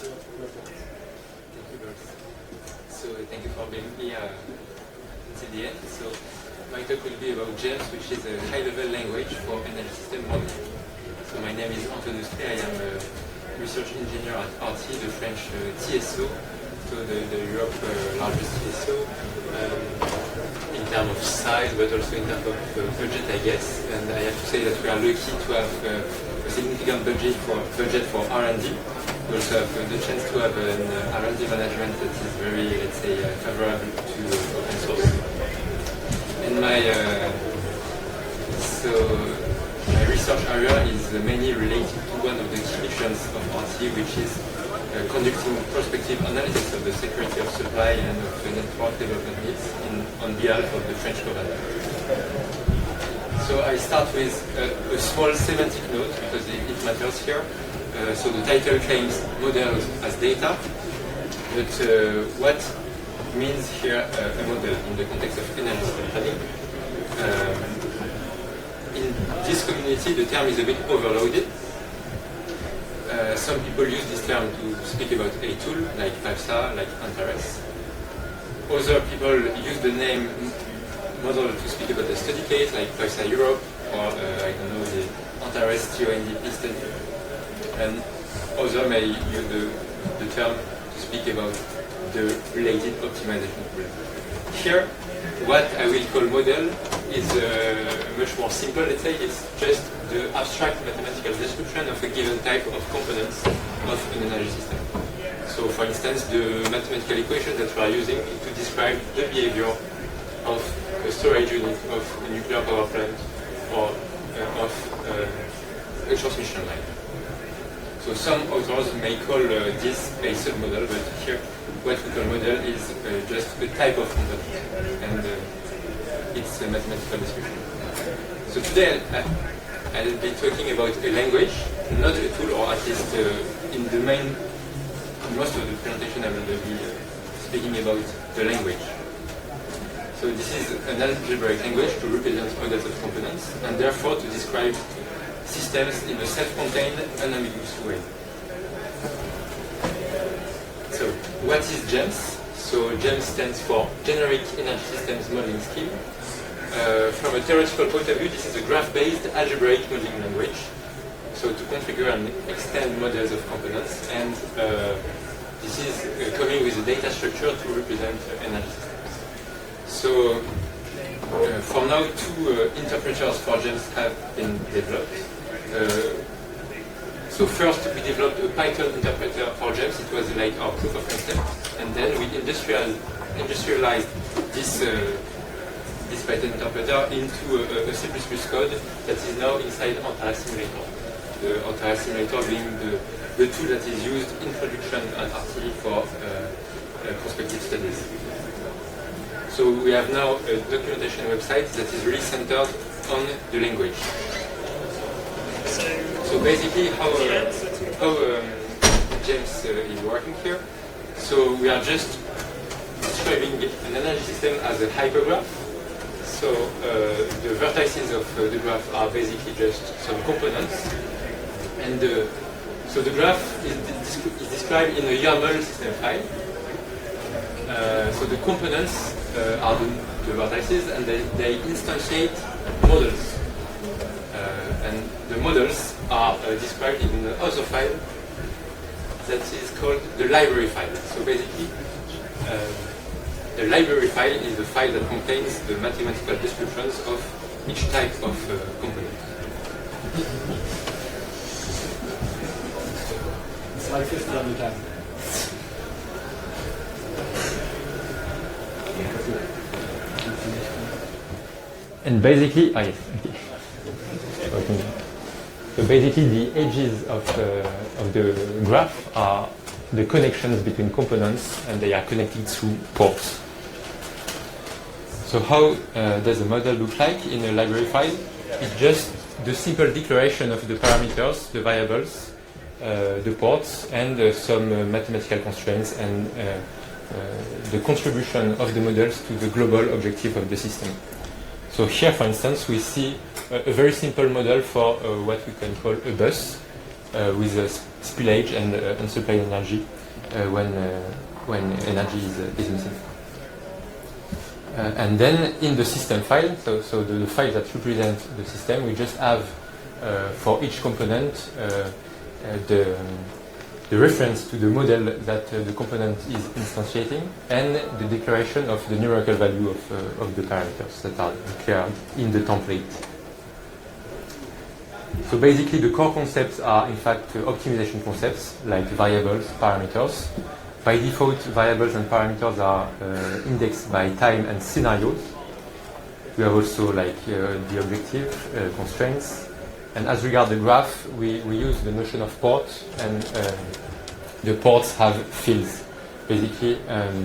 Thank you, Bruce. So thank you for being here until the end. So my talk will be about GEMS, which is a high-level language for energy system modeling. So my name is Antoine Destré. I am a research engineer at RT, the French TSO, so the Europe largest TSO, in terms of size, but also in terms of budget, I guess. And I have to say that we are lucky to have a significant budget for R&D. We also have the chance to have an R&D management that is very, let's say, favorable to open source. And my research area is mainly related to one of the key missions of RT, which is conducting prospective analysis of the security of supply and of the network development needs on behalf of the French government. So I start with a small semantic note because it matters here. So the title claims models as data, but what means here a model in the context of energy system planning? In this community, the term is a bit overloaded. Some people use this term to speak about a tool, like PAPSA, like Antares. Other people use the name model to speak about a study case, like PAPSA Europe, or I don't know, the Antares TONDP study. And others may use the term to speak about the related optimization tool. Here, what I will call model is much more simple, let's say. It's just the abstract mathematical description of a given type of components of an energy system. So, for instance, the mathematical equation that we are using to describe the behavior of a storage unit of a nuclear power plant or of a transmission line. So some authors may call this a submodel, but here what we call model is just a type of component, and it's a mathematical description. So today I'll be talking about a language, not a tool, or at least in most of the presentation I will be speaking about the language. So this is an algebraic language to represent models of components, and therefore to describe systems in a self-contained, unambiguous way. So, what is GEMS? So, GEMS stands for Generic Energy Systems Modeling Scheme. From a theoretical point of view, this is a graph-based algebraic modeling language. So, to configure and extend models of components, and this is coming with a data structure to represent energy systems. So, for now, two interpreters for GEMS have been developed. So first, we developed a Python interpreter for GEMS. It was like our proof of concept, and then we industrialized this Python interpreter into a C++ code that is now inside Antares Simulator. The Antares Simulator being the tool that is used in production at RT for prospective studies. So we have now a documentation website that is really centered on the language. So basically, how GEMS is working here. So we are just describing an energy system as a hypergraph. So the vertices of the graph are basically just some components, and so the graph is described in a YAML system file. So the components are the vertices, and they instantiate models. And the models are described in another file that is called the library file. So basically, the library file is the file that contains the mathematical descriptions of each type of component. It's like 50 on the time. And basically, yes. Okay. So basically, the edges of the graph are the connections between components, and they are connected through ports. So how does the model look like in a library file? It's just the simple declaration of the parameters, the variables, the ports, and some mathematical constraints, and the contribution of the models to the global objective of the system. So here, for instance, we see a very simple model for what we can call a bus. with spillage and unsupplied energy when energy is missing. And then in the system file, so the file that represents the system, we just have for each component the reference to the model that the component is instantiating and the declaration of the numerical value of the parameters that are declared in the template. So basically the core concepts are in fact optimization concepts like variables, parameters. By default, variables and parameters are indexed by time and scenarios. We have also like the objective, constraints. And as regards the graph, we use the notion of ports, and the ports have fields. Basically,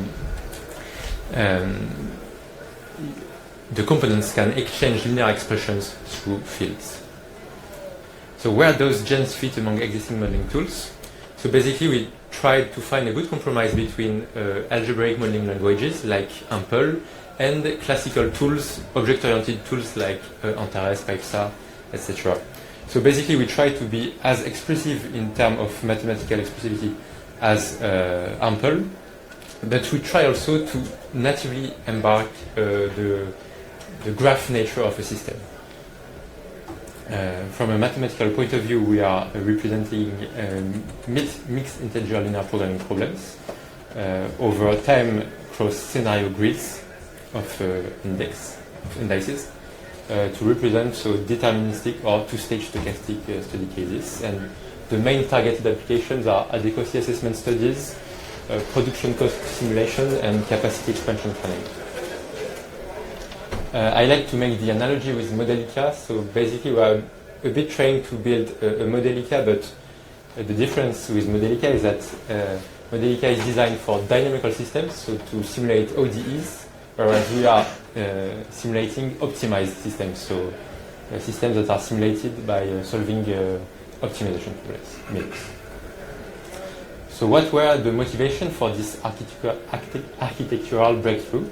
the components can exchange linear expressions through fields. So where those gens fit among existing modeling tools? So basically, we tried to find a good compromise between algebraic modeling languages like AMPL and classical tools, object-oriented tools like Antares, PyPSA, etc. So basically, we try to be as expressive in terms of mathematical expressivity as AMPL, but we try also to natively embark the graph nature of a system. From a mathematical point of view, we are representing mixed integer linear programming problems over time cross scenario grids of indices to represent deterministic or two-stage stochastic study cases. And the main targeted applications are adequacy assessment studies, production cost simulation, and capacity expansion planning. I like to make the analogy with Modelica. So basically, we are a bit trying to build a Modelica, but the difference with Modelica is that Modelica is designed for dynamical systems, so to simulate ODEs, whereas we are simulating optimized systems, so systems that are simulated by solving optimization problems. So what were the motivation for this architectural breakthrough?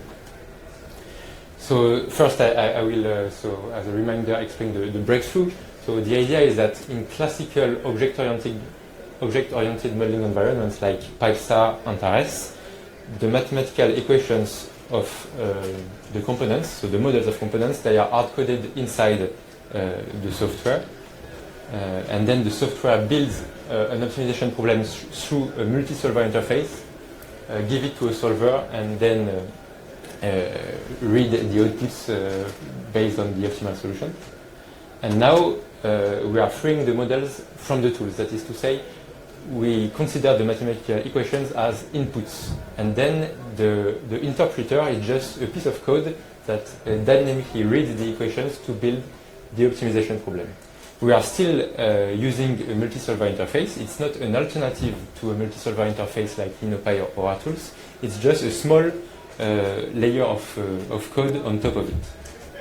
So first, I will, as a reminder, explain the breakthrough. So the idea is that in classical object-oriented modeling environments like PyPSA, Antares, the mathematical equations of the components, so the models of components, they are hard-coded inside the software. And then the software builds an optimization problem through a multi-solver interface, give it to a solver, and then read the outputs based on the optimal solution. And now we are freeing the models from the tools. That is to say, we consider the mathematical equations as inputs. And then the interpreter is just a piece of code that dynamically reads the equations to build the optimization problem. We are still using a multi-solver interface. It's not an alternative to a multi-solver interface like LinoPy or our tools. It's just a small layer of code on top of it.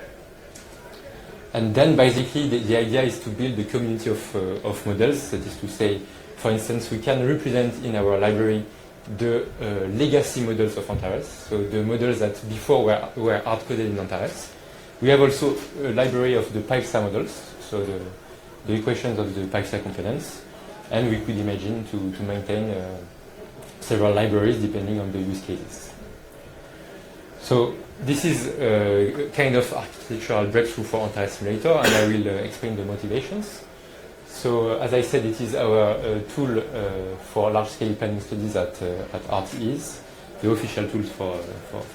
And then basically the idea is to build a community of models. That is to say, for instance, we can represent in our library the legacy models of Antares, so the models that before were hard-coded in Antares. We have also a library of the PyPSA models, so the equations of the PyPSA components, and we could imagine to maintain several libraries depending on the use cases. So this is a kind of architectural breakthrough for Antares Simulator, and I will explain the motivations. So as I said, it is our tool for large-scale planning studies at RTEs, the official tools for